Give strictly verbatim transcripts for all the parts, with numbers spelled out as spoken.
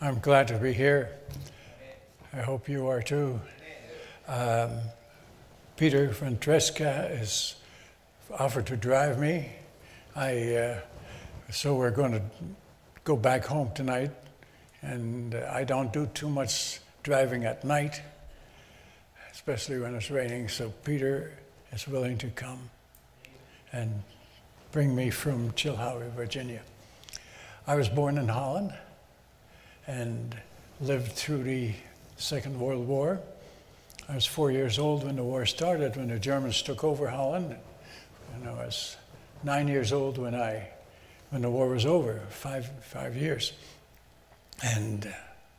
I'm glad to be here. I hope you are too. Um, Peter Ventresca has offered to drive me. I uh, so we're going to go back home tonight, and uh, I don't do too much driving at night, especially when it's raining. So Peter is willing to come and bring me from Chilhowie, Virginia. I was born in Holland and lived through the Second World War. I was four years old when the war started, when the Germans took over Holland. And I was nine years old when I, when the war was over, five, five years. And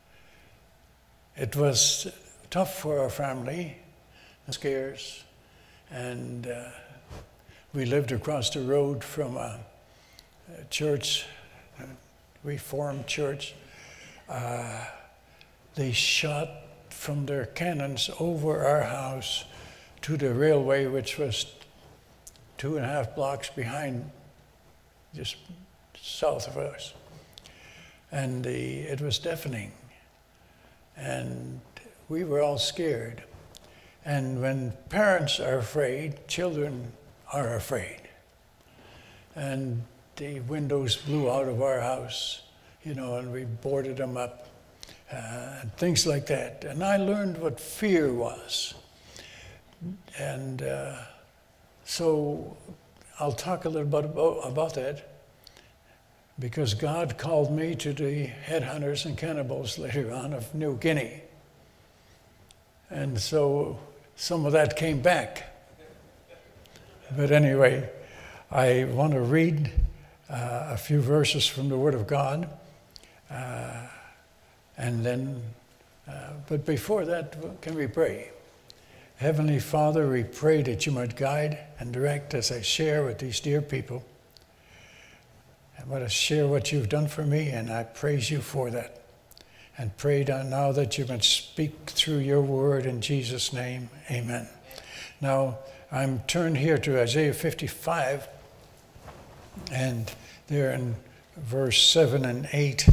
it was tough for our family, scares. And uh, we lived across the road from a, a church, a Reformed church. Uh, they shot from their cannons over our house to the railway, which was two and a half blocks behind, just south of us. And the, it was deafening. And we were all scared. And when parents are afraid, children are afraid. And the windows blew out of our house, you know, and we boarded them up, uh, and things like that. And I learned what fear was. And uh, so I'll talk a little bit about, about that, because God called me to the headhunters and cannibals later on of New Guinea. And so some of that came back. But anyway, I want to read uh, a few verses from the Word of God. Uh, and then, uh, but before that, can we pray? Heavenly Father, we pray that you might guide and direct as I share with these dear people. I want to share what you've done for me, and I praise you for that. And pray now that you might speak through your word in Jesus' name. Amen. Now, I'm turned here to Isaiah fifty-five, and there in verse seven and eight.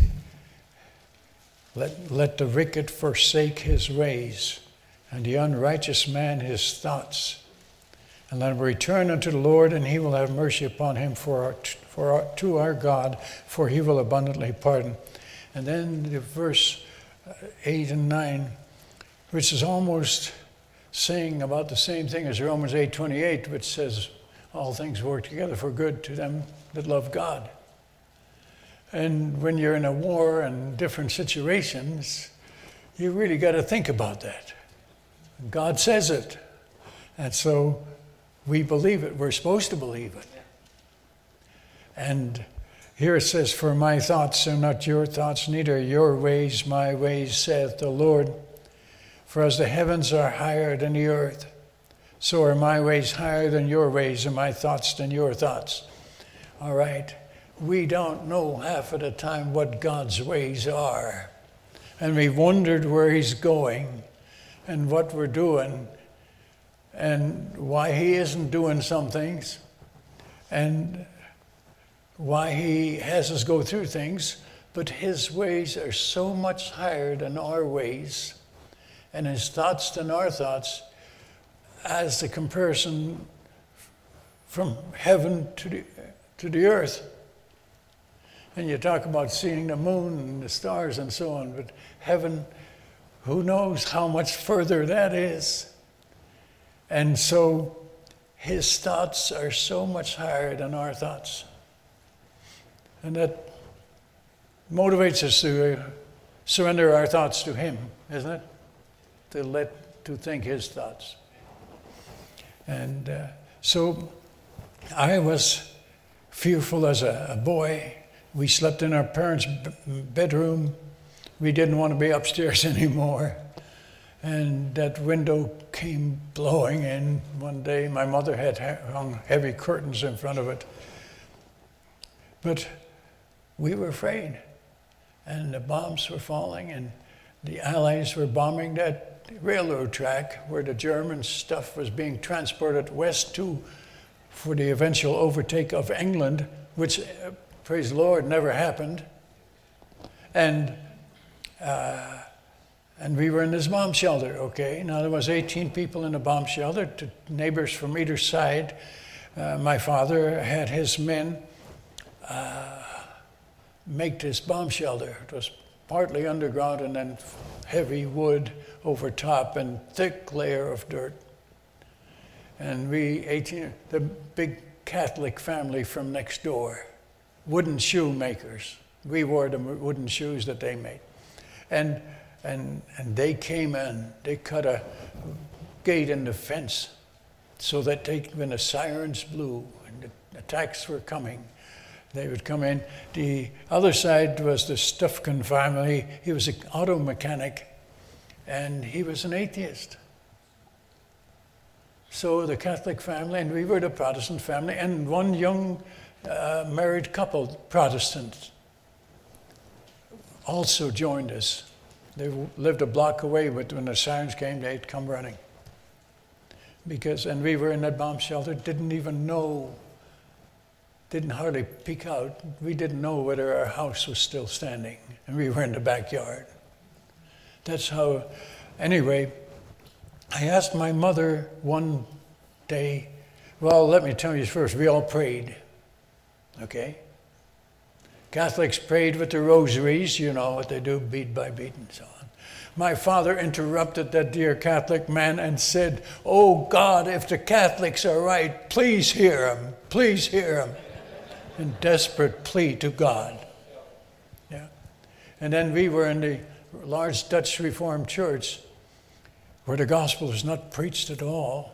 Let, let the wicked forsake his ways, and the unrighteous man his thoughts. And let him return unto the Lord, and he will have mercy upon him for, our, for our, to our God, for he will abundantly pardon. And then the verse eight and nine, which is almost saying about the same thing as Romans eight twenty-eight, which says, all things work together for good to them that love God. And when you're in a war and different situations, you really got to think about that. God says it. And so we believe it. We're supposed to believe it. And here it says, for my thoughts are not your thoughts, neither your ways my ways, saith the Lord. For as the heavens are higher than the earth, so are my ways higher than your ways, and my thoughts than your thoughts. All right. We don't know half of the time what God's ways are. And we've wondered where he's going and what we're doing and why he isn't doing some things and why he has us go through things. But his ways are so much higher than our ways, and his thoughts than our thoughts, as the comparison from heaven to the, to the earth. And you talk about seeing the moon and the stars and so on, but heaven, who knows how much further that is. And so his thoughts are so much higher than our thoughts. And that motivates us to surrender our thoughts to him, isn't it? To let, to think his thoughts. And uh, so I was fearful as a, a boy. We slept in our parents' b- bedroom. We didn't want to be upstairs anymore. And that window came blowing in one day. My mother had hung heavy curtains in front of it. But we were afraid. And the bombs were falling, and the Allies were bombing that railroad track where the German stuff was being transported west to for the eventual overtake of England, which, uh, praise the Lord, never happened. And Uh, and we were in this bomb shelter, okay? Now, there was eighteen people in the bomb shelter, to neighbors from either side. Uh, my father had his men uh, make this bomb shelter. It was partly underground and then heavy wood over top and thick layer of dirt. And we, eighteen, the big Catholic family from next door, wooden shoe makers. We wore the wooden shoes that they made. And, and, and they came in, they cut a gate in the fence so that they, when the sirens blew and the attacks were coming, they would come in. The other side was the Stufkin family. He was an auto mechanic, and he was an atheist. So the Catholic family, and we were the Protestant family, and one young uh, married couple, Protestant, also joined us. They lived a block away, but when the sirens came, they'd come running. Because, and we were in that bomb shelter, didn't even know, didn't hardly peek out. We didn't know whether our house was still standing, and we were in the backyard. That's how, anyway, I asked my mother one day, well, let me tell you first, we all prayed, okay? Catholics prayed with the rosaries, you know what they do, bead by bead and so on. My father interrupted that dear Catholic man and said, oh God, if the Catholics are right, please hear them, please hear them. In desperate plea to God. Yeah. And then we were in the large Dutch Reformed church where the gospel is not preached at all.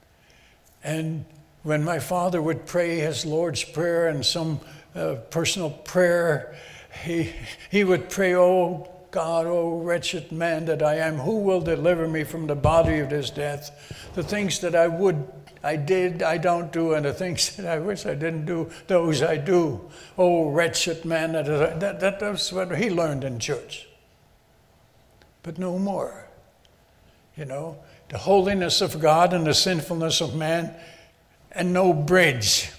And when my father would pray his Lord's Prayer and some uh, personal prayer, he, he would pray, oh God, oh wretched man that I am, who will deliver me from the body of this death? The things that I would, I did, I don't do, and the things that I wish I didn't do, those I do. Oh wretched man, that, that, that that's what he learned in church. But no more. You know, the holiness of God and the sinfulness of man, and no bridge.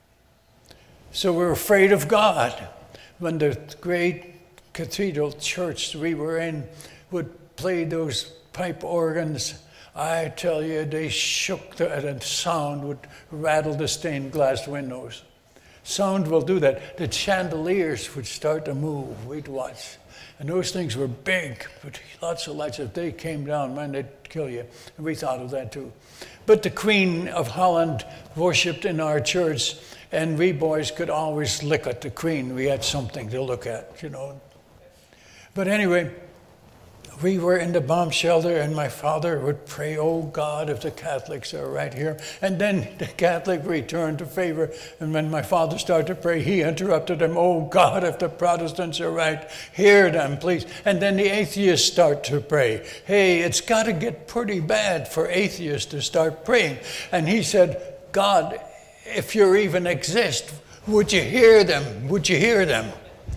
So we're afraid of God. When the great cathedral church we were in would play those pipe organs, I tell you, they shook, the, and sound would rattle the stained glass windows. Sound will do that. The chandeliers would start to move. We'd watch. And those things were big, but lots of lights. If they came down, man, they'd kill you. And we thought of that too. But the Queen of Holland worshipped in our church, and we boys could always look at the Queen. We had something to look at, you know. But anyway, we were in the bomb shelter, and my father would pray, oh God, if the Catholics are right here. And then the Catholic returned to favor. And when my father started to pray, he interrupted him, oh God, if the Protestants are right, hear them, please. And then the atheists start to pray. Hey, it's got to get pretty bad for atheists to start praying. And he said, God, if you even exist, would you hear them? Would you hear them?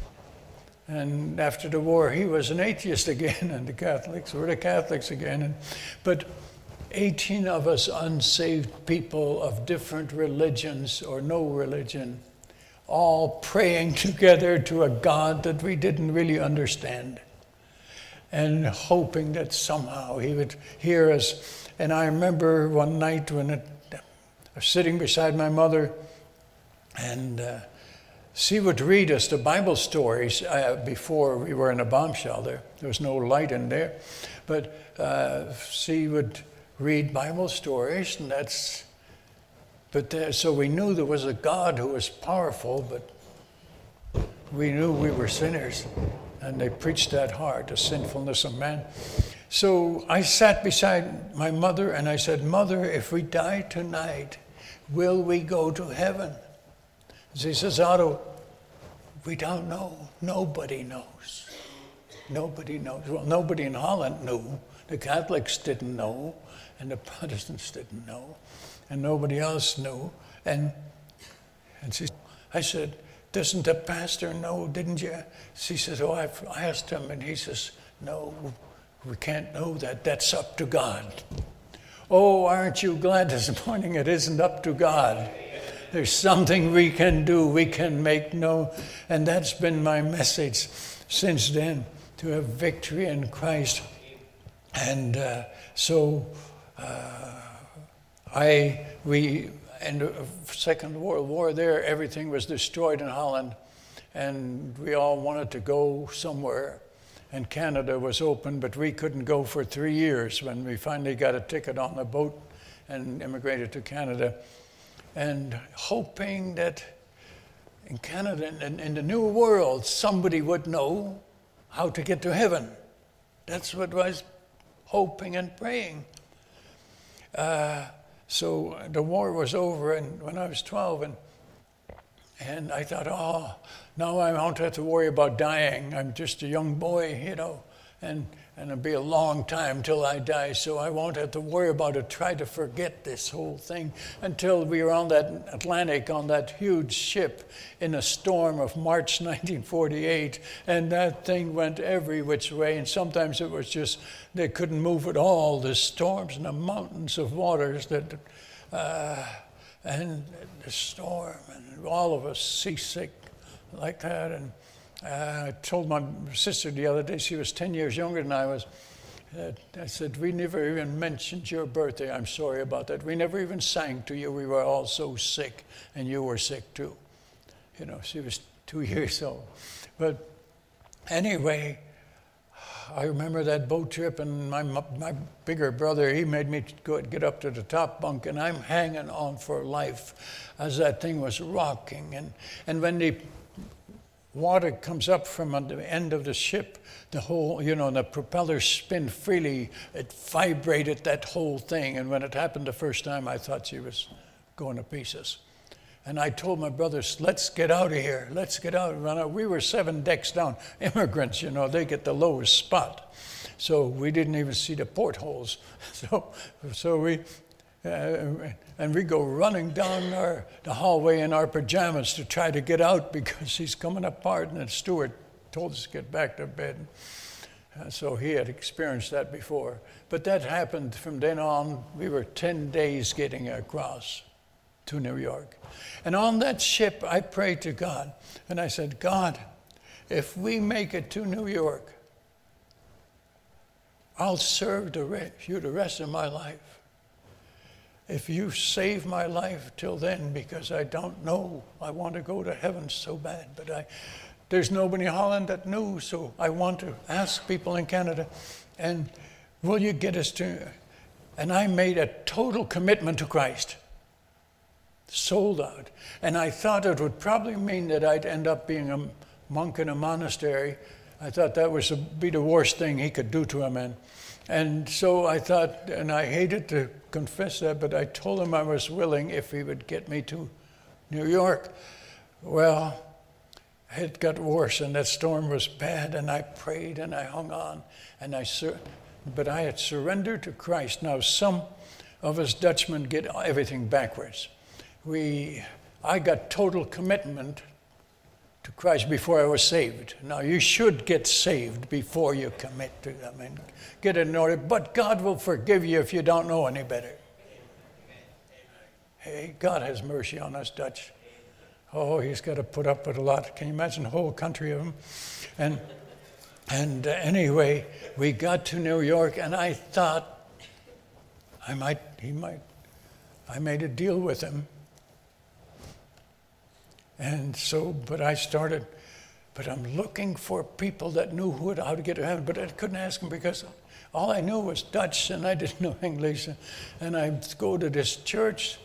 And after the war, he was an atheist again, and the Catholics were the Catholics again. And, but eighteen of us unsaved people of different religions or no religion, all praying together to a God that we didn't really understand, and hoping that somehow he would hear us. And I remember one night when it, I was sitting beside my mother, and uh, she would read us the Bible stories uh, before we were in a bomb shelter. There was no light in there. But uh, she would read Bible stories, and that's, but there, so we knew there was a God who was powerful, but we knew we were sinners, and they preached that hard, the sinfulness of man. So I sat beside my mother, and I said, Mother, if we die tonight, will we go to heaven? She says, Otto, we don't know. Nobody knows. Nobody knows. Well, nobody in Holland knew. The Catholics didn't know, and the Protestants didn't know, and nobody else knew. And and she, I said, doesn't the pastor know, didn't you? She says, oh, I've asked him, and he says, no, we can't know that. That's up to God. Oh, aren't you glad this morning it isn't up to God? There's something we can do, we can make known. And that's been my message since then, to have victory in Christ. And uh, so uh, I, we, in the Second World War there, everything was destroyed in Holland. And we all wanted to go somewhere. And Canada was open, but we couldn't go for three years when we finally got a ticket on the boat and immigrated to Canada. And hoping that in Canada, in, in the new world, somebody would know how to get to heaven. That's what I was hoping and praying. Uh, so the war was over, and when I was twelve, and and I thought, oh, now I won't have to worry about dying. I'm just a young boy, you know, and and it'll be a long time till I die, so I won't have to worry about it. Try to forget this whole thing until we were on that Atlantic on that huge ship in a storm of March nineteen forty-eight, and that thing went every which way, and sometimes it was just, they couldn't move at all, the storms and the mountains of waters that, uh, and the storm, and all of us seasick like that. And Uh, I told my sister the other day, she was ten years younger than I was, uh, I said, we never even mentioned your birthday. I'm sorry about that. We never even sang to you. We were all so sick, and you were sick too. You know, she was two years old. But anyway, I remember that boat trip, and my my bigger brother, he made me go get up to the top bunk, and I'm hanging on for life as that thing was rocking. And, and when the water comes up from the end of the ship, the whole, you know, the propellers spin freely. It vibrated that whole thing. And when it happened the first time, I thought she was going to pieces. And I told my brothers, let's get out of here. Let's get out. We were seven decks down. Immigrants, you know, they get the lowest spot. So we didn't even see the portholes. So, so we... Uh, and we go running down our, the hallway in our pajamas to try to get out because she's coming apart, and the steward told us to get back to bed. Uh, so he had experienced that before. But that happened from then on. We were ten days getting across to New York. And on that ship, I prayed to God, and I said, God, if we make it to New York, I'll serve the re- you the rest of my life. If you save my life till then, because I don't know, I want to go to heaven so bad, but I, there's nobody in Holland that knew, so I want to ask people in Canada, and will you get us to, and I made a total commitment to Christ, sold out, and I thought it would probably mean that I'd end up being a monk in a monastery. I thought that was be the worst thing he could do to a man. And so I thought, and I hated to confess that, but I told him I was willing if he would get me to New York. Well, it got worse, and that storm was bad, and I prayed and I hung on, and I sur- but I had surrendered to Christ. Now, some of us Dutchmen get everything backwards. We, I got total commitment to Christ before I was saved. Now, you should get saved before you commit to them and get it in order. But God will forgive you if you don't know any better. Hey, God has mercy on us Dutch. Oh, he's got to put up with a lot. Can you imagine a whole country of them? And and uh, anyway, we got to New York, and I thought I might, he might, I made a deal with him. And so, but I started, but I'm looking for people that knew who, how to get to heaven, but I couldn't ask them because all I knew was Dutch and I didn't know English. And I'd go to this church.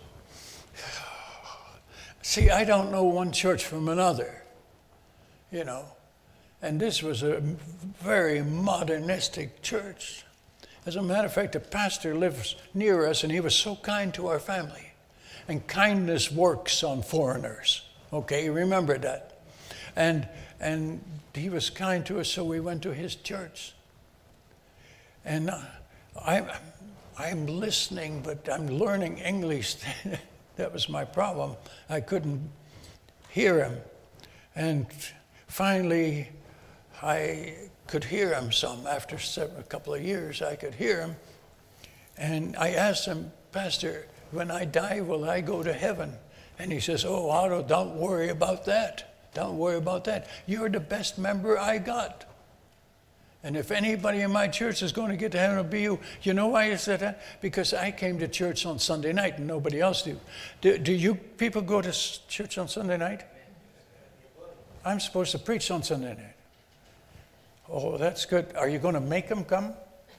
See, I don't know one church from another, you know. And this was a very modernistic church. As a matter of fact, the pastor lives near us, and he was so kind to our family. And kindness works on foreigners. Okay, remember that. And and he was kind to us, so we went to his church. And I, I'm listening, but I'm learning English. That was my problem. I couldn't hear him. And finally, I could hear him some. After several, a couple of years, I could hear him. And I asked him, Pastor, when I die, will I go to heaven? And he says, oh, Otto, don't worry about that. Don't worry about that. You're the best member I got. And if anybody in my church is going to get to heaven, it'll be you. You know why you said that? Because I came to church on Sunday night and nobody else do. Do, do you people go to church on Sunday night? I'm supposed to preach on Sunday night. Oh, that's good. Are you going to make them come?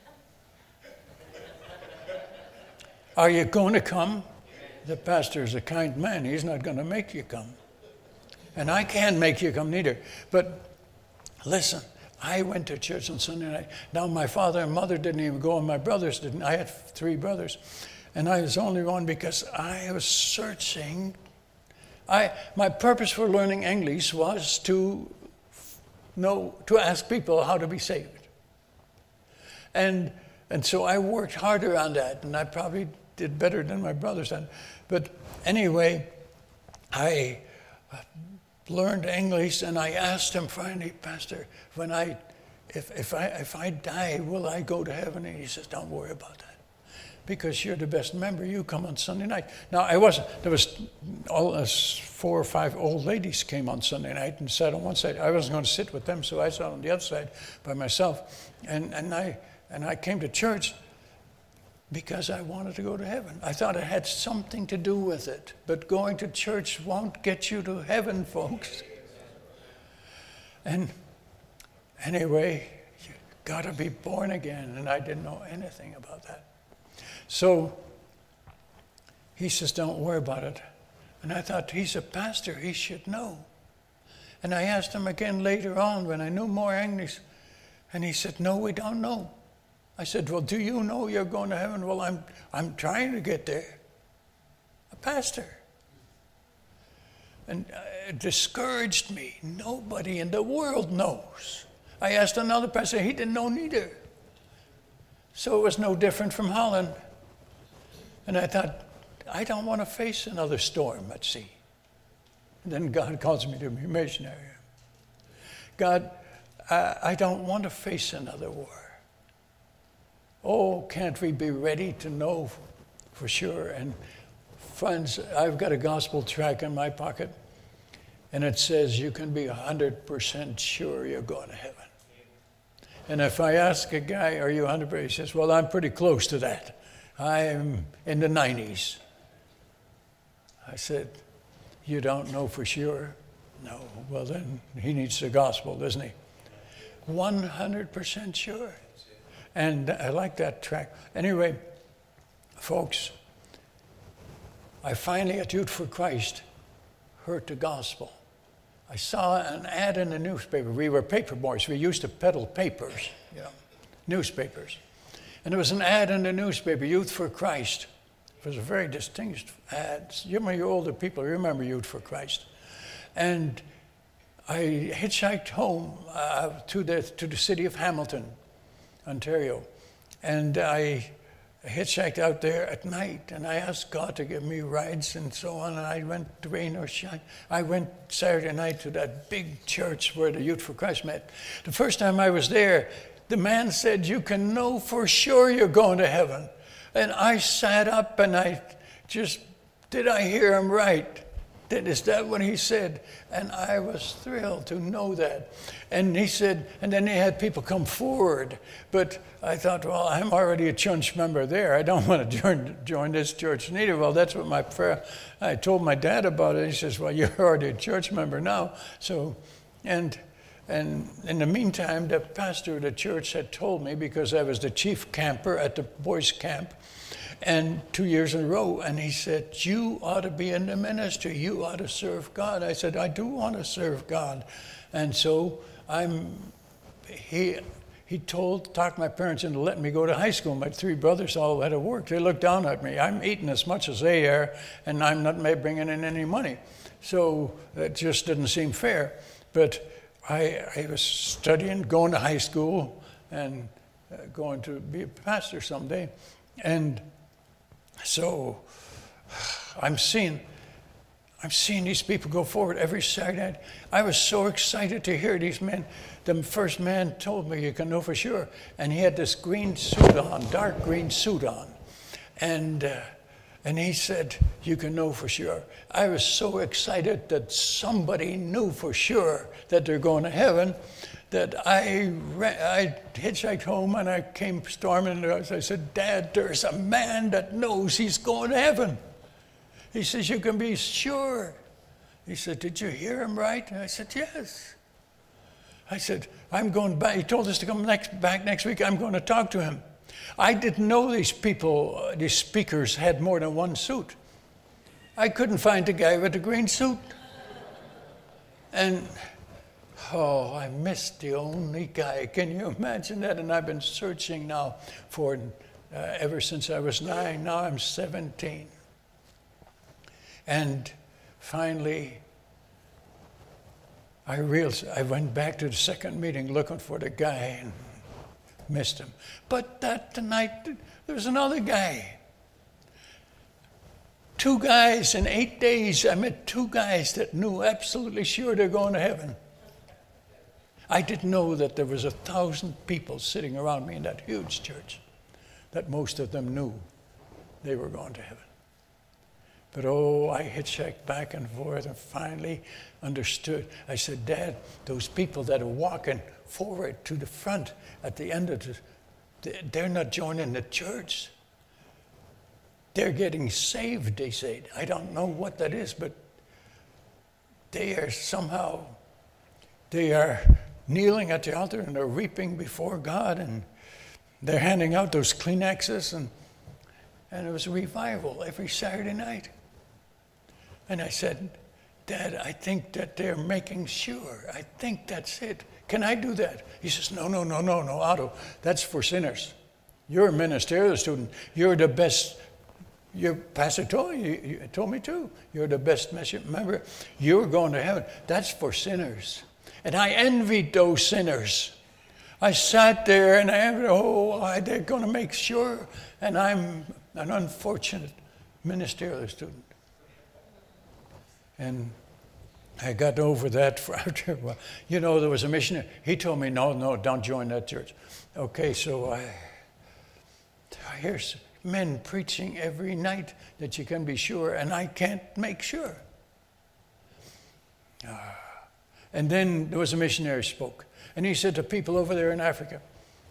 Are you going to come? The pastor is a kind man. He's not going to make you come. And I can't make you come neither. But listen, I went to church on Sunday night. Now, my father and mother didn't even go, and my brothers didn't. I had three brothers. And I was the only one because I was searching. I, my purpose for learning English was to know, to ask people how to be saved. And, and so I worked harder on that, and I probably did better than my brothers did. But anyway, I learned English, and I asked him finally, Pastor, when I, if, if I if I die, will I go to heaven? And he says, don't worry about that, because you're the best member. You come on Sunday night. Now, I wasn't, there was all us four or five old ladies came on Sunday night and sat on one side. I wasn't going to sit with them, so I sat on the other side by myself. And, and, I, and I came to church because I wanted to go to heaven. I thought it had something to do with it. But going to church won't get you to heaven, folks. And anyway, you got to be born again. And I didn't know anything about that. So he says, don't worry about it. And I thought, he's a pastor, he should know. And I asked him again later on when I knew more English. And he said, no, we don't know. I said, well, do you know you're going to heaven? Well, I'm I'm trying to get there. A pastor. And it discouraged me. Nobody in the world knows. I asked another pastor, he didn't know neither. So it was no different from Holland. And I thought, I don't want to face another storm at sea. And then God calls me to be a missionary. God, I, I don't want to face another war. Oh, can't we be ready to know for sure? And friends, I've got a gospel tract in my pocket, and it says you can be one hundred percent sure you're going to heaven. And if I ask a guy, are you one hundred percent? He says, well, I'm pretty close to that. I'm in the nineties. I said, you don't know for sure? No. Well, then he needs the gospel, doesn't he? one hundred percent sure. And I like that track. Anyway, folks, I finally at Youth for Christ heard the gospel. I saw an ad in the newspaper. We were paper boys. We used to peddle papers, you know, newspapers. And there was an ad in the newspaper, Youth for Christ. It was a very distinguished ad. You know, you older people remember Youth for Christ. And I hitchhiked home uh, to the to the city of Hamilton, Ontario. And I hitchhiked out there at night, and I asked God to give me rides and so on, and I went, rain or shine. I went Saturday night to that big church where the Youth for Christ met. The first time I was there, the man said, you can know for sure you're going to heaven. And I sat up and I just, did I hear him right? Is that what he said? And I was thrilled to know that. And he said, and then he had people come forward. But I thought, well, I'm already a church member there. I don't want to join, join this church neither. Well, that's what my prayer, I told my dad about it. He says, well, you're already a church member now. So, and and in the meantime, the pastor of the church had told me, because I was the chief camper at the boys' camp, and two years in a row, and he said, you ought to be in the ministry. You ought to serve God. I said, I do want to serve God. And so I'm, he he told, talked my parents into letting me go to high school. My three brothers all had to work. They looked down at me. I'm eating as much as they are, and I'm not bringing in any money. So it just didn't seem fair. But I, I was studying, going to high school, and uh, going to be a pastor someday. And so I'm seeing, I'm seeing these people go forward every Saturday night. I was so excited to hear these men. The first man told me, you can know for sure. And he had this green suit on, dark green suit on. And uh, and he said, you can know for sure. I was so excited that somebody knew for sure that they're going to heaven that I ran, I hitchhiked home and I came storming into the house. I said, Dad, there's a man that knows he's going to heaven. He says, you can be sure. He said, did you hear him right? And I said, yes. I said, I'm going back. He told us to come next, back next week. I'm going to talk to him. I didn't know these people, these speakers had more than one suit. I couldn't find the guy with the green suit. And, oh, I missed the only guy. Can you imagine that? And I've been searching now for uh, ever since I was nine. Now I'm seventeen. And finally, I realized, I went back to the second meeting looking for the guy and missed him. But that night, there was another guy. Two guys in eight days. I met two guys that knew absolutely sure they're going to heaven. I didn't know that there was a thousand people sitting around me in that huge church, that most of them knew they were going to heaven. But oh, I hitchhiked back and forth and finally understood. I said, Dad, those people that are walking forward to the front at the end of the, they're not joining the church. They're getting saved, they said. I don't know what that is, but they are somehow, they are kneeling at the altar and they're weeping before God and they're handing out those Kleenexes and, and it was a revival every Saturday night. And I said, Dad, I think that they're making sure. I think that's it. Can I do that? He says, no, no, no, no, no, Otto. That's for sinners. You're a ministerial student. You're the best. Your pastor told, you, you told me too. You're the best member. You're going to heaven. That's for sinners. And I envied those sinners. I sat there and I envied, oh, they're going to make sure. And I'm an unfortunate ministerial student. And I got over that for after a while. You know, there was a missionary. He told me, no, no, don't join that church. Okay, so I, I hear men preaching every night that you can be sure, and I can't make sure. Uh, and then there was a missionary spoke, and he said to people over there in Africa,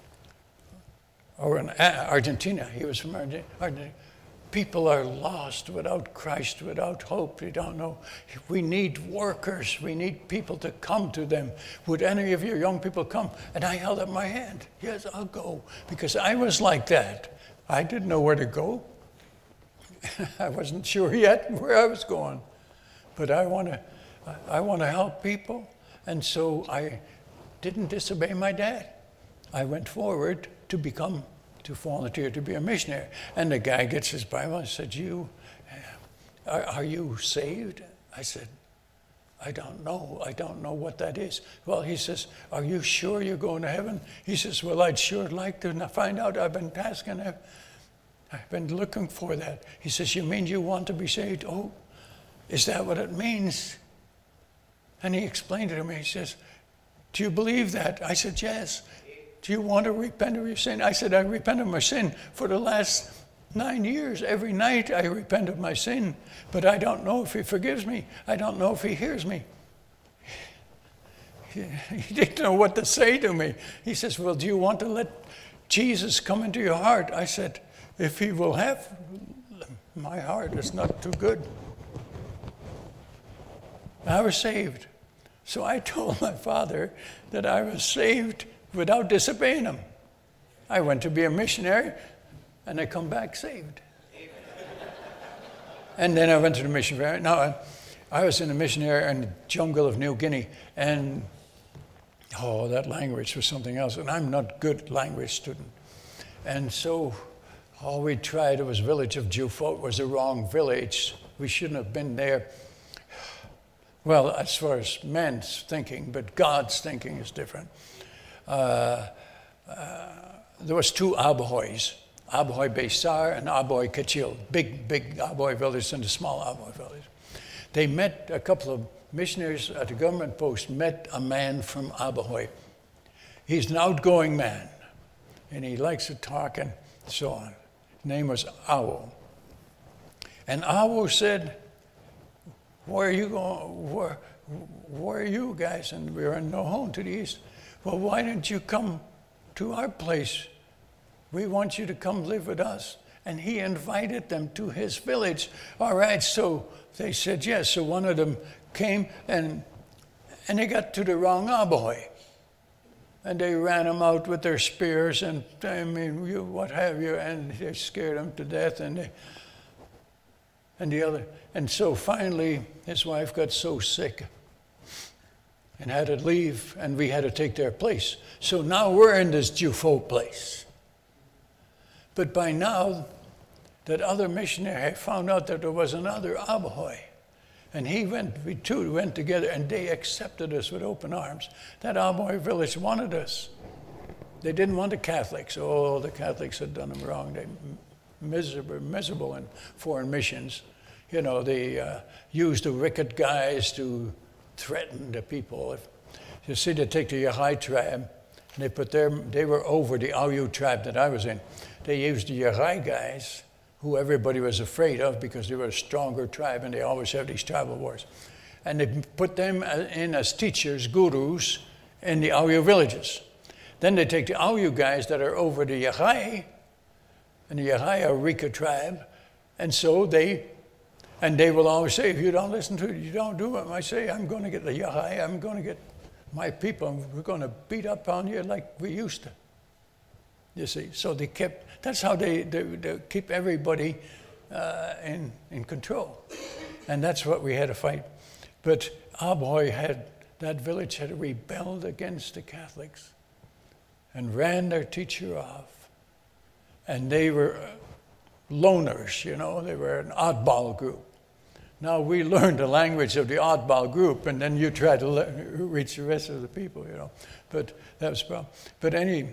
or in Argentina, he was from Argentina, people are lost without Christ, without hope. They don't know. We need workers. We need people to come to them. Would any of your young people come? And I held up my hand. Yes, I'll go. Because I was like that. I didn't know where to go. I wasn't sure yet where I was going. But I want to I want to help people. And so I didn't disobey my dad. I went forward to become to volunteer to be a missionary. And the guy gets his Bible and said, you, are, are you saved? I said, I don't know. I don't know what that is. Well, he says, are you sure you're going to heaven? He says, well, I'd sure like to find out. I've been asking, I've, I've been looking for that. He says, you mean you want to be saved? Oh, is that what it means? And he explained it to me. He says, do you believe that? I said, yes. Do you want to repent of your sin? I said, I repent of my sin for the last nine years. Every night I repent of my sin, but I don't know if he forgives me. I don't know if he hears me. He didn't know what to say to me. He says, well, do you want to let Jesus come into your heart? I said, if he will have, my heart is not too good. I was saved. So I told my father that I was saved without disobeying him. I went to be a missionary, and I come back saved. Amen. And then I went to the missionary. Now, I, I was in a missionary in the jungle of New Guinea, and oh, that language was something else, and I'm not good language student. And so all we tried, it was village of Jufo. It was the wrong village. We shouldn't have been there. Well, as far as man's thinking, but God's thinking is different. Uh, uh, there was two Abohois, Abohoi Besar and Abohoi Kachil, big, big Abohoi village and a small Abohoi village. They met, a couple of missionaries at the government post met a man from Abohoi. He's an outgoing man, and he likes to talk and so on. His name was Awo. And Awo said, where are you going? Where, where are you guys? And we were in Nohon to the east. Well, why don't you come to our place? We want you to come live with us. And he invited them to his village. All right, so they said yes. So one of them came, and and they got to the wrong Aboy. And they ran him out with their spears, and I mean, you, what have you, and they scared him to death. And they, and the other, and so finally, his wife got so sick and had to leave, and we had to take their place. So now we're in this Jufo place. But by now, that other missionary had found out that there was another Aboy. And he went, we two went together, and they accepted us with open arms. That Aboy village wanted us. They didn't want the Catholics. Oh, the Catholics had done them wrong. They miserable, miserable in foreign missions. You know, they uh, used the wicked guys to threaten the people. If, you see, they take the Yahai tribe, and they put their, they were over the Auyu tribe that I was in. They used the Yahai guys, who everybody was afraid of because they were a stronger tribe, and they always have these tribal wars. And they put them in as teachers, gurus, in the Auyu villages. Then they take the Auyu guys that are over the Yahai, and the Yahai are Rika tribe, and so they, and they will always say, if you don't listen to it, you don't do it. I say, I'm going to get the Yahai, I'm going to get my people, and we're going to beat up on you like we used to. You see, so they kept, that's how they, they, they keep everybody uh, in, in control. And that's what we had to fight. But Aboy had, that village had rebelled against the Catholics and ran their teacher off. And they were loners, you know, they were an oddball group. Now we learned the language of the oddball group, and then you try to le- reach the rest of the people, you know. But that was the problem. But anyway,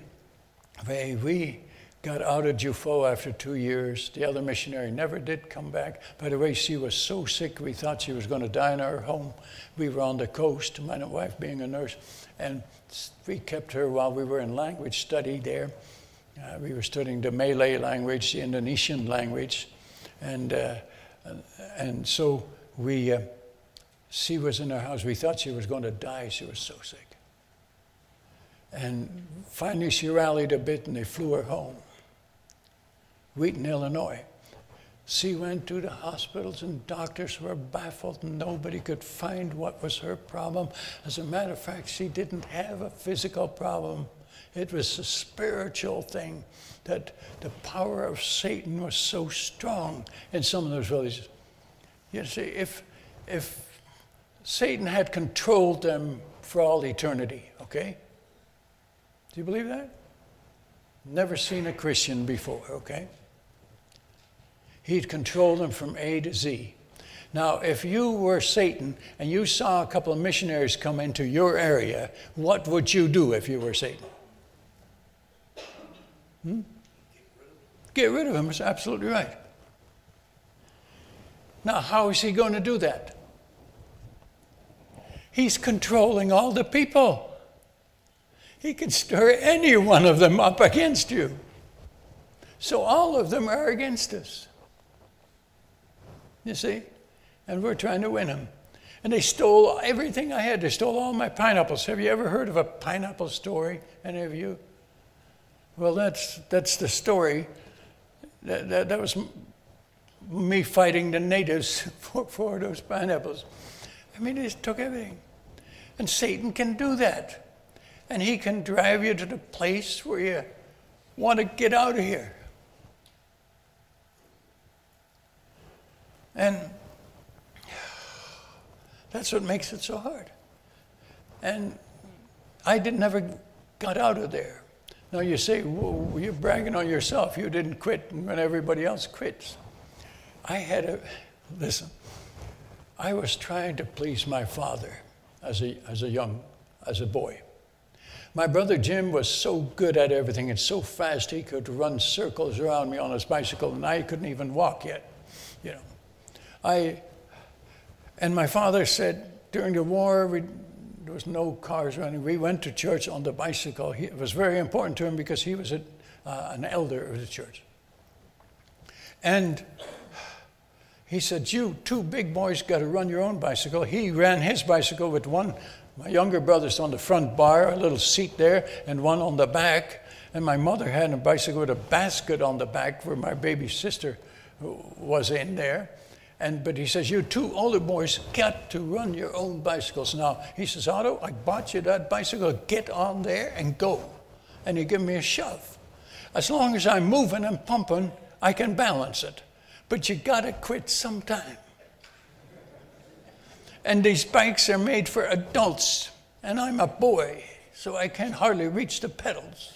we got out of Jufo after two years. The other missionary never did come back. By the way, she was so sick, we thought she was going to die in our home. We were on the coast, my wife being a nurse, and we kept her while we were in language study there. Uh, we were studying the Malay language, the Indonesian language, and uh, and so we, uh, she was in our house. We thought she was going to die. She was so sick. And finally she rallied a bit, and they flew her home. Wheaton, Illinois. She went to the hospitals, and doctors were baffled, and nobody could find what was her problem. As a matter of fact, she didn't have a physical problem. It was a spiritual thing, that the power of Satan was so strong in some of those villages. You see, if, if Satan had controlled them for all eternity, okay? Do you believe that? Never seen a Christian before, okay? He'd control them from A to Z. Now, if you were Satan and you saw a couple of missionaries come into your area, what would you do if you were Satan? Hmm? Get rid of them. That's absolutely right. Now, how is he going to do that? He's controlling all the people. He can stir any one of them up against you. So all of them are against us. You see? And we're trying to win them. And they stole everything I had. They stole all my pineapples. Have you ever heard of a pineapple story? Any of you? Well, that's that's the story. That, that, that was me fighting the natives for, for those pineapples. I mean, they took everything. And Satan can do that. And he can drive you to the place where you want to get out of here. And that's what makes it so hard. And I didn't never got out of there. Now you say, well, you're bragging on yourself. You didn't quit when everybody else quits. I had a, listen, I was trying to please my father as a, as a young, as a boy. My brother Jim was so good at everything and so fast he could run circles around me on his bicycle, and I couldn't even walk yet, you know. I, and my father said during the war, we, there was no cars running. We went to church on the bicycle. He, it was very important to him because he was a, uh, an elder of the church. And he said, you two big boys got to run your own bicycle. He ran his bicycle with one My younger brother's on the front bar, a little seat there, and one on the back. And my mother had a bicycle with a basket on the back where my baby sister was in there. And but he says, you two older boys got to run your own bicycles now. He says, Otto, I bought you that bicycle. Get on there and go. And he gave me a shove. As long as I'm moving and pumping, I can balance it. But you got to quit sometime. And these bikes are made for adults. And I'm a boy, so I can hardly reach the pedals.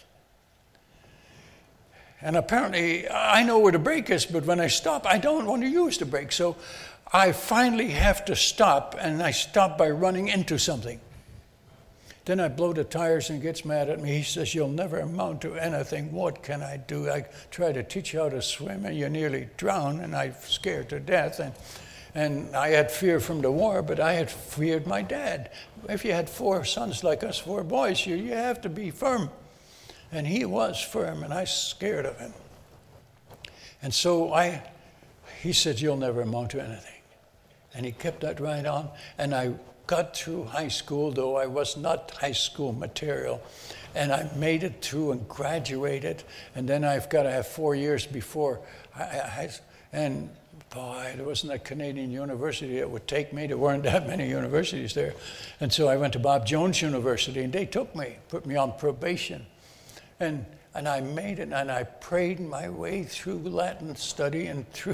And apparently, I know where the brake is, but when I stop, I don't want to use the brake. So I finally have to stop, and I stop by running into something. Then I blow the tires and he gets mad at me. He says, you'll never amount to anything. What can I do? I try to teach you how to swim, and you nearly drown, and I'm scared to death. And, and I had fear from the war, but I had feared my dad. If you had four sons like us, four boys, you, you have to be firm. And he was firm, and I was scared of him. And so I, he said, you'll never amount to anything. And he kept that right on. And I got through high school, though I was not high school material. And I made it through and graduated. And then I've got to have four years before. I, I, and boy, there wasn't a Canadian university that would take me. There weren't that many universities there. And so I went to Bob Jones University, and they took me, put me on probation. And and I made it, and I prayed my way through Latin study and through.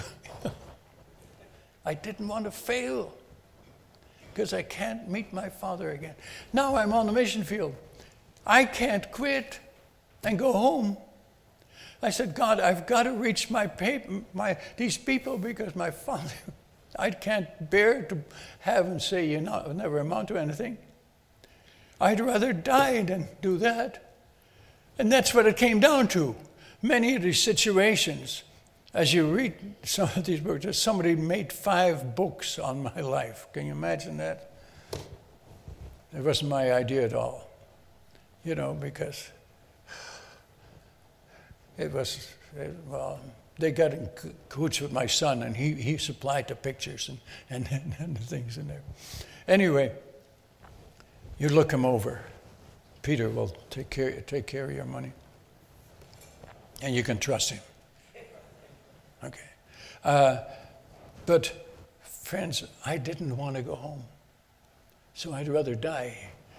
I didn't want to fail because I can't meet my Father again. Now I'm on the mission field. I can't quit and go home. I said, God, I've got to reach my, pay, my these people because my Father, I can't bear to have him say you know, never amount to anything. I'd rather die than do that. And that's what it came down to. Many of these situations, as you read some of these books, somebody made five books on my life. Can you imagine that? It wasn't my idea at all. You know, because it was, it, well, they got in cahoots with my son, and he, he supplied the pictures and, and, and the things in there. Anyway, you look him over. Peter will take care, take care of your money. And you can trust him. Okay. Uh, but, friends, I didn't want to go home. So I'd rather die.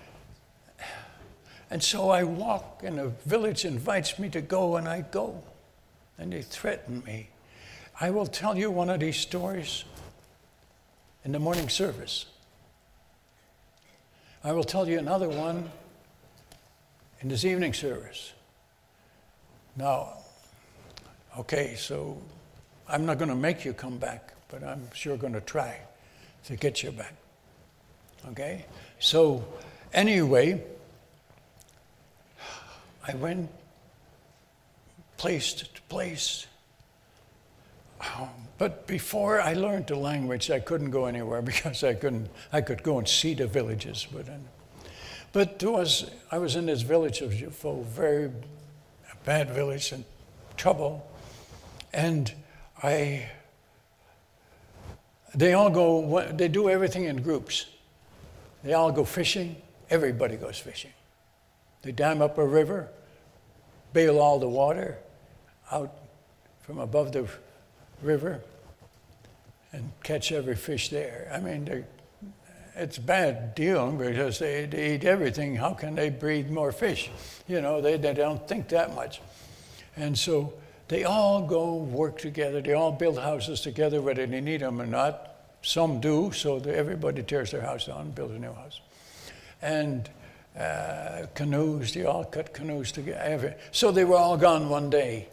And so I walk, and a village invites me to go, and I go. And they threaten me. I will tell you one of these stories in the morning service. I will tell you another one in this evening service. Now, okay, so I'm not going to make you come back, but I'm sure going to try to get you back. Okay? So, anyway, I went place to place. Um, but before I learned the language, I couldn't go anywhere because I couldn't. I could go and see the villages, but uh, but there was I was in this village of Jufo, very bad village and trouble, and I. They all go. They do everything in groups. They all go fishing. Everybody goes fishing. They dam up a river, bail all the water out from above the river, and catch every fish there. I mean, it's bad deal because they, they eat everything. How can they breed more fish? You know, they, they don't think that much. And so they all go work together. They all build houses together, whether they need them or not. Some do, so everybody tears their house down and builds a new house. And uh, canoes, they all cut canoes together. So they were all gone one day.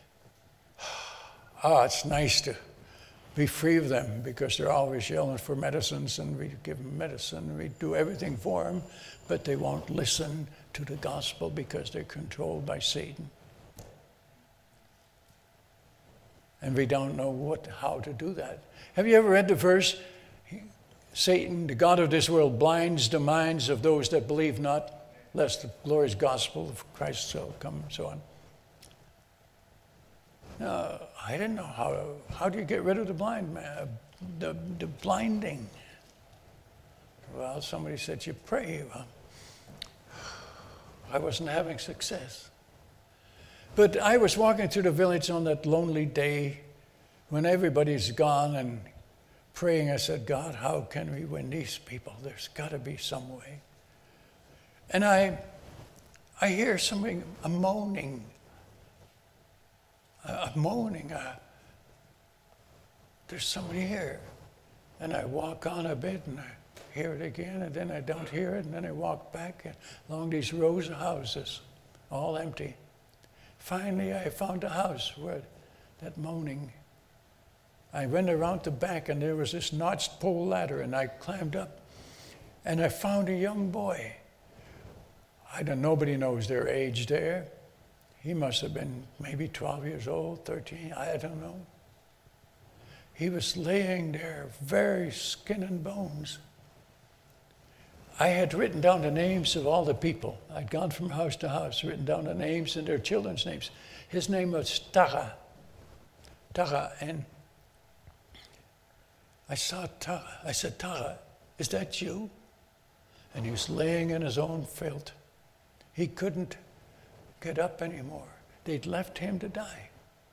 Ah, it's nice to be free of them because they're always yelling for medicines, and we give them medicine, and we do everything for them, but they won't listen to the gospel because they're controlled by Satan. And we don't know what, how to do that. Have you ever read the verse, Satan, the God of this world, blinds the minds of those that believe not, lest the glorious gospel of Christ shall come, and so on. Now, I didn't know how, how do you get rid of the blind man, the, the blinding. Well, somebody said, you pray. Well, I wasn't having success. But I was walking through the village on that lonely day when everybody's gone and praying. I said, God, how can we win these people? There's got to be some way. And I, I hear something, a moaning, a, a moaning. A, there's somebody here. And I walk on a bit and I hear it again, and then I don't hear it, and then I walk back along these rows of houses, all empty. Finally, I found a house where that moaning. I went around the back, and there was this notched pole ladder, and I climbed up, and I found a young boy. I don't. Nobody knows their age there. He must have been maybe twelve years old, thirteen. I don't know. He was laying there, very skin and bones. I had written down the names of all the people. I'd gone from house to house, written down the names and their children's names. His name was Tara. Tara, and I saw Tara. I said, Tara, is that you? And he was laying in his own filth. He couldn't get up anymore. They'd left him to die.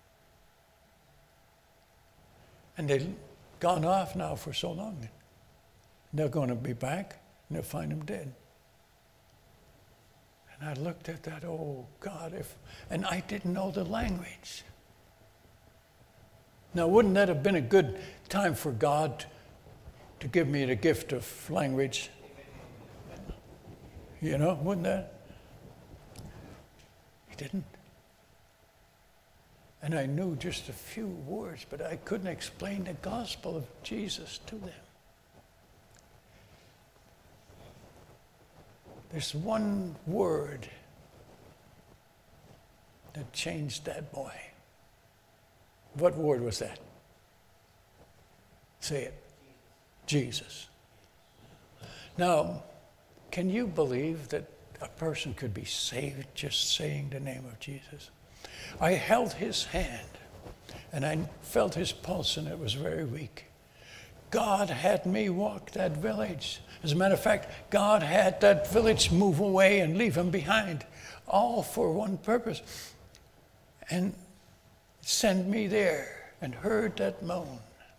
And they'd gone off now for so long. They're going to be back. And they'll find him dead. And I looked at that, oh God, if, and I didn't know the language. Now, wouldn't that have been a good time for God to give me the gift of language? You know, wouldn't that? He didn't. And I knew just a few words, but I couldn't explain the gospel of Jesus to them. There's one word that changed that boy. What word was that? Say it. Jesus. Now, can you believe that a person could be saved just saying the name of Jesus? I held his hand, and I felt his pulse, and it was very weak. God had me walk that village. As a matter of fact, God had that village move away and leave him behind, all for one purpose. And send me there, and heard that moan.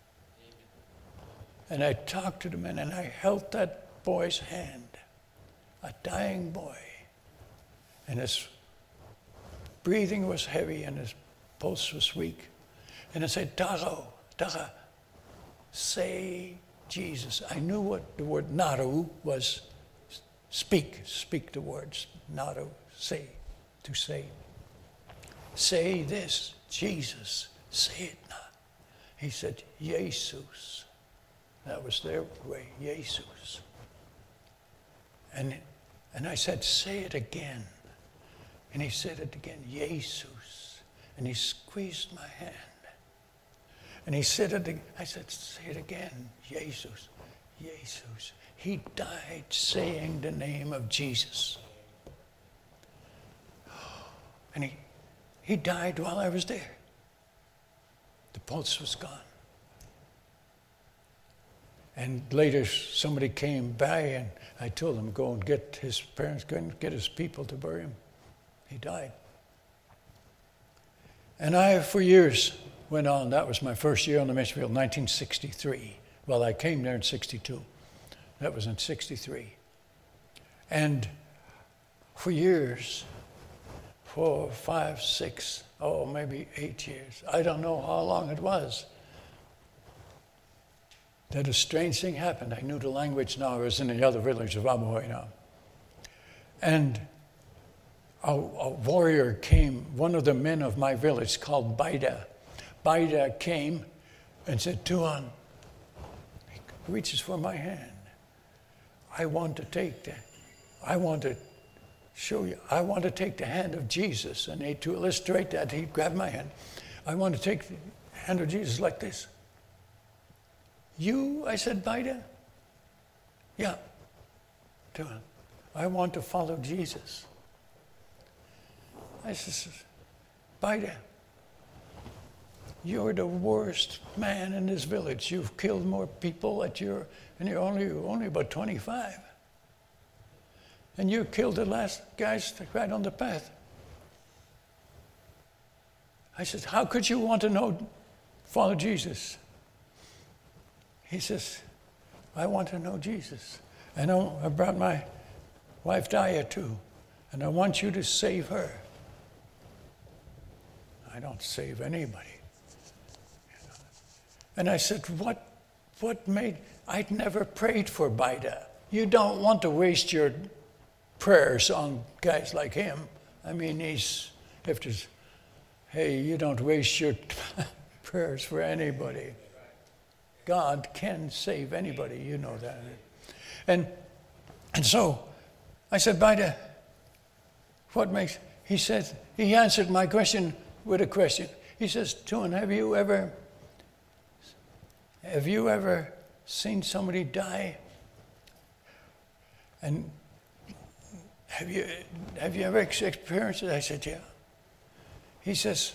And I talked to the man, and I held that boy's hand, a dying boy. And his breathing was heavy, and his pulse was weak. And I said, Taro, Tara, say Jesus. I knew what the word naru was. Speak, speak the words. Naru, say, to say. Say this, Jesus, say it now. He said, Jesus. That was their way, Jesus. And, and I said, say it again. And he said it again, Jesus. And he squeezed my hand. And he said it, I said, say it again, Jesus, Jesus. He died saying the name of Jesus. And he, he died while I was there. The pulse was gone. And later somebody came by and I told him, go and get his parents, go and get his people to bury him. He died. And I, for years, went on. That was my first year on the mission field, nineteen sixty-three. Well, I came there in sixty-two. That was in sixty-three. And for years, four, five, six, oh, maybe eight years, I don't know how long it was, that a strange thing happened. I knew the language now. I was in the other village of Abuhoy now. And a, a warrior came, one of the men of my village called Baida. Baida came and said, Tuan, he reaches for my hand. I want to take that. I want to show you. I want to take the hand of Jesus. And he, to illustrate that, he grabbed my hand. I want to take the hand of Jesus like this. You, I said, Baida? Yeah. Tuan, I want to follow Jesus. I said, Baida, you're the worst man in this village. You've killed more people at your, and you're only, only about twenty-five. And you killed the last guys right on the path. I said, how could you want to know, follow Jesus? He says, I want to know Jesus. And I, I brought my wife Daya too, and I want you to save her. I don't save anybody. And I said, what, what made, I'd never prayed for Bida. You don't want to waste your prayers on guys like him. I mean, he's, if there's, hey, you don't waste your prayers for anybody. God can save anybody, you know that. And and so I said, Bida, what makes, he said, he answered my question with a question. He says, Tuan, have you ever, have you ever seen somebody die? And have you, have you ever experienced it? I said, yeah. He says,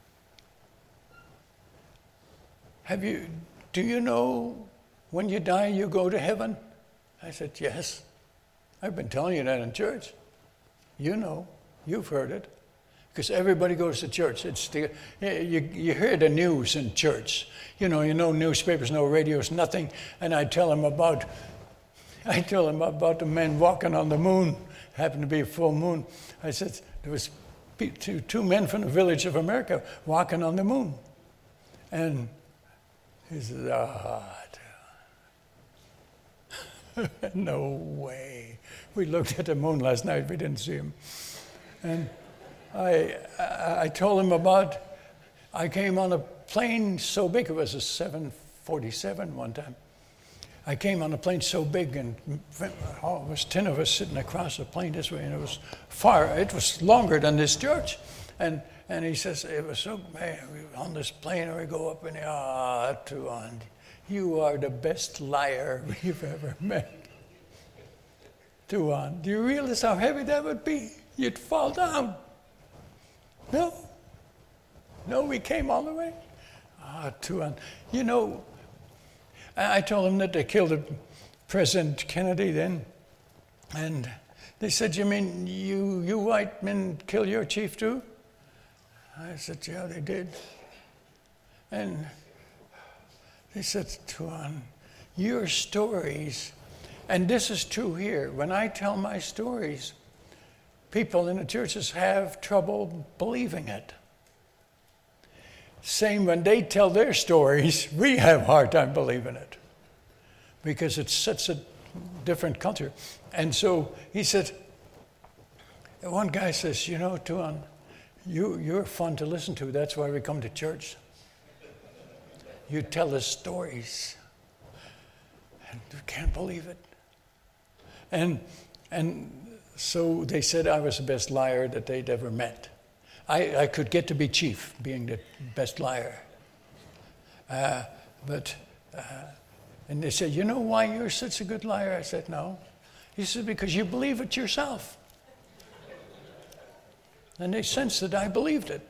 have you, do you know when you die you go to heaven? I said, yes. I've been telling you that in church. You know, you've heard it. Because everybody goes to church. It's the, you, you hear the news in church. You know, you know newspapers, no radios, nothing. And I tell them about, I tell them about the men walking on the moon. Happened to be a full moon. I said, there was two, two men from the village of America walking on the moon. And he said, ah, no way. We looked at the moon last night. We didn't see him. And I, I, I told him about, I came on a plane so big, it was a seven forty-seven one time. I came on a plane so big, and oh, it was ten of us sitting across the plane this way, and it was far, it was longer than this church. And and he says, it was so, man, we were on this plane, and we go up, and ah, Tuan, you are the best liar we've ever met. Tuan, do you realize how heavy that would be? You'd fall down. No. No, we came all the way. Ah, Tuan. You know, I told him that they killed President Kennedy then. And they said, you mean you, you white men kill your chief too? I said, yeah, they did. And they said, Tuan, your stories, and this is true here, when I tell my stories, people in the churches have trouble believing it. Same when they tell their stories, we have a hard time believing it because it's such a different culture. And so he said, one guy says, you know, Tuan, you, you're fun to listen to. That's why we come to church. You tell us stories. And we can't believe it. And and so they said I was the best liar that they'd ever met. I, I could get to be chief, being the best liar. Uh, but, uh, and they said, you know why you're such a good liar? I said, no. He said, because you believe it yourself. And they sensed that I believed it.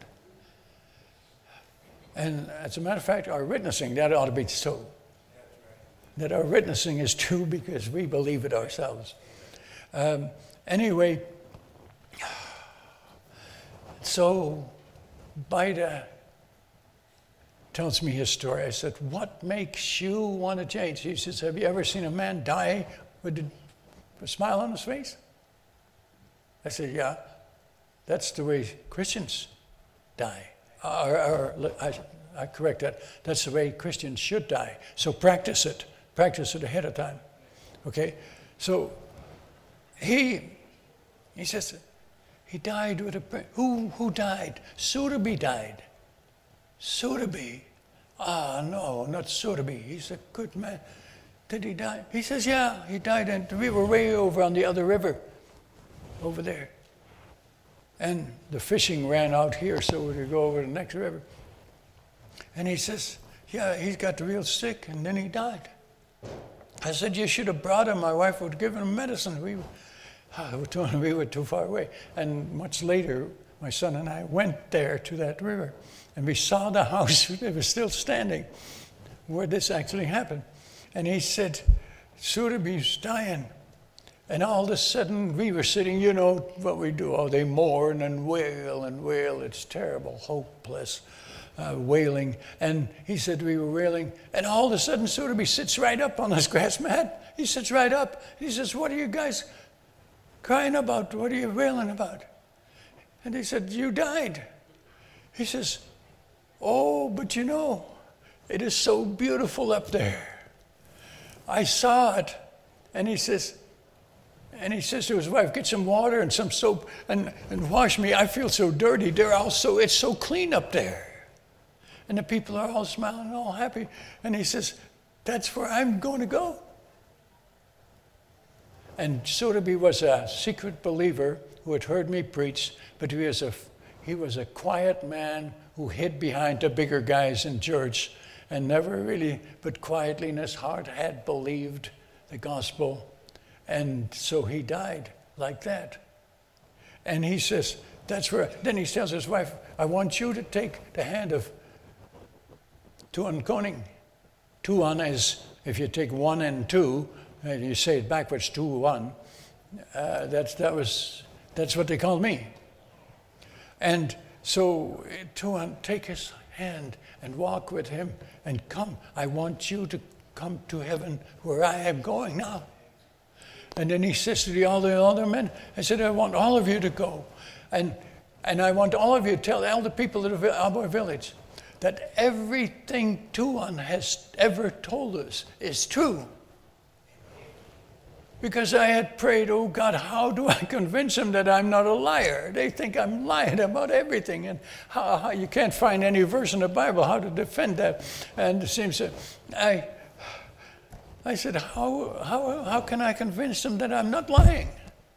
And as a matter of fact, our witnessing, that ought to be so. That our witnessing is true because we believe it ourselves. Um, anyway, so Bida tells me his story. I said, what makes you want to change? He says, have you ever seen a man die with a smile on his face? I said, yeah, that's the way Christians die. Or, or I, I correct that. That's the way Christians should die. So practice it. Practice it ahead of time. Okay? So he, he says, he died with a, who, who died? Surabhi died. Surabhi. Ah, no, not Surabhi. He's a good man. Did he die? He says, yeah, he died. And we were way over on the other river, over there. And the fishing ran out here, so we could go over the next river. And he says, yeah, he's got real sick, and then he died. I said, you should have brought him. My wife would give him medicine. We, we were too far away. And much later, my son and I went there to that river, and we saw the house. It was still standing where this actually happened. And he said, Surabhi's dying. And all of a sudden, we were sitting, you know what we do. Oh, they mourn and wail and wail. It's terrible, hopeless uh, wailing. And he said we were wailing. And all of a sudden, Surabhi sits right up on his grass mat. He sits right up. He says, what are you guys crying about? What are you wailing about? And he said, you died. He says, oh, but you know, it is so beautiful up there. I saw it. And he says, and he says to his wife, get some water and some soap and, and wash me. I feel so dirty. They're all so, it's so clean up there. And the people are all smiling and all happy. And he says, that's where I'm going to go. And Surabhi was a secret believer who had heard me preach, but he was a, he was a quiet man who hid behind the bigger guys in church and never really, but quietly in his heart had believed the gospel. And so he died like that. And he says, that's where, then he tells his wife, I want you to take the hand of Tuan Koning. Tuan is, if you take one and two, and you say it backwards, two, one, uh, that's, that was, that's what they called me. And so Tuan, take his hand and walk with him and come. I want you to come to heaven where I am going now. And then he says to the other, other men, I said, I want all of you to go. And, and I want all of you to tell all the people of our village that everything Tuan has ever told us is true. Because I had prayed, oh God, how do I convince them that I'm not a liar? They think I'm lying about everything. And how, how you can't find any verse in the Bible how to defend that. And it seems that I... I said, how, how, how can I convince them that I'm not lying?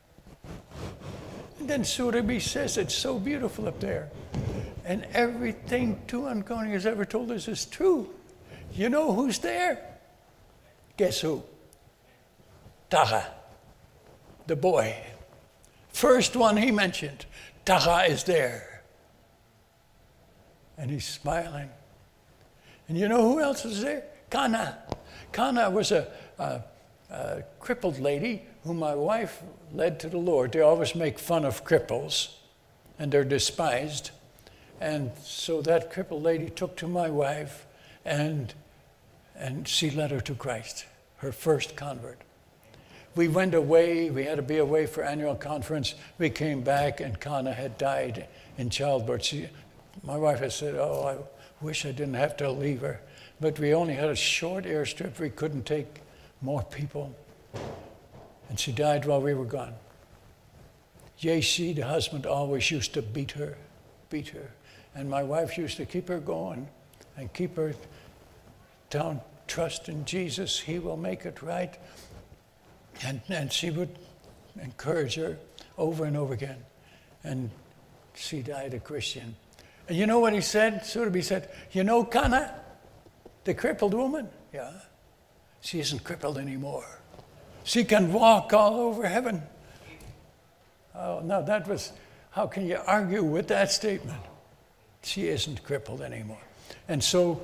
And then Surabhi says, it's so beautiful up there. And everything Tuan Koning has ever told us is true. You know who's there? Guess who? Taha, the boy. First one he mentioned, Taha is there. And he's smiling. And you know who else is there? Kana. Kana was a, a, a crippled lady whom my wife led to the Lord. They always make fun of cripples, and they're despised. And so that crippled lady took to my wife, and, and she led her to Christ, her first convert. We went away. We had to be away for annual conference. We came back, and Kana had died in childbirth. She, my wife had said, oh, I wish I didn't have to leave her. But we only had a short airstrip. We couldn't take more people. And she died while we were gone. J C, the husband, always used to beat her, beat her. And my wife used to keep her going and keep her down, trust in Jesus. He will make it right. And, and she would encourage her over and over again. And she died a Christian. And you know what he said? Surabhi said, you know, Kana, the crippled woman, yeah, she isn't crippled anymore. She can walk all over heaven. Oh, now that was, how can you argue with that statement? She isn't crippled anymore. And so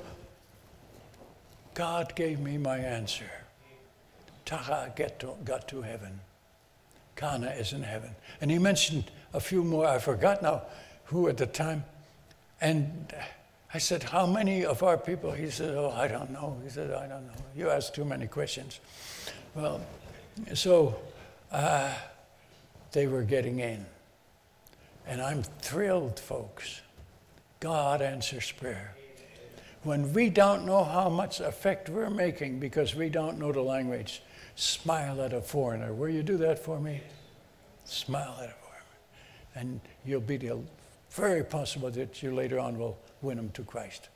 God gave me my answer. Taha get to, got to heaven. Kana is in heaven. And he mentioned a few more, I forgot now who at the time. And I said, how many of our people? He said, oh, I don't know. He said, I don't know. You ask too many questions. Well, so uh, they were getting in. And I'm thrilled, folks. God answers prayer. When we don't know how much effect we're making because we don't know the language, smile at a foreigner. Will you do that for me? Smile at a foreigner. And you'll be the, very possible that you later on will win them to Christ.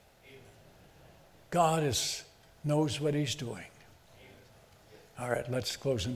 God is, knows what he's doing. All right, let's close in